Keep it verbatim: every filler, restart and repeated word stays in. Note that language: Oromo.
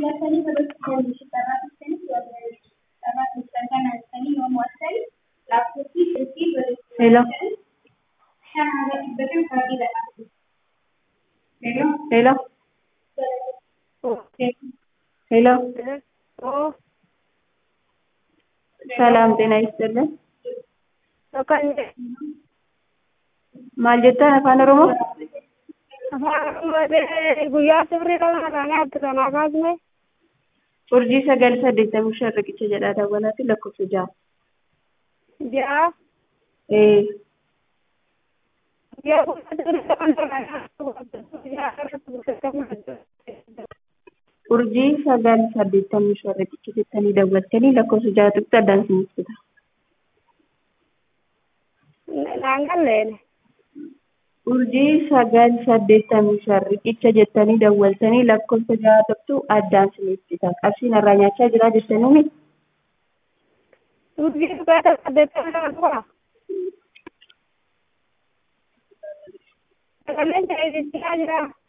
Hello. Hello. Hello. Oh, ሰላም ጤና ይስጥልን። kan maal jettan afaan oromoo? guyyaa sibrii kana kana adda kana kaasne urjii sagal saddeettamii shan riqicha jedhaa daawwanaatti lakkoofsa ja'a. ja'a ee guyyaa guyyaa urjii sagal saddeettamii shan riqicha jettanii daawwattanii lakkoofsa ja'a tuqxa addaan sinistita. naangalleene urjii sagal saddeettamii shan riqicha jettanii daawwattanii lakkoofsa ja'a tuqxu addaan sinistita. Qabsiin irraa nyaachaa jira jettanii urjii sagal saddeettamii shan dura sagaleen ta'ee jira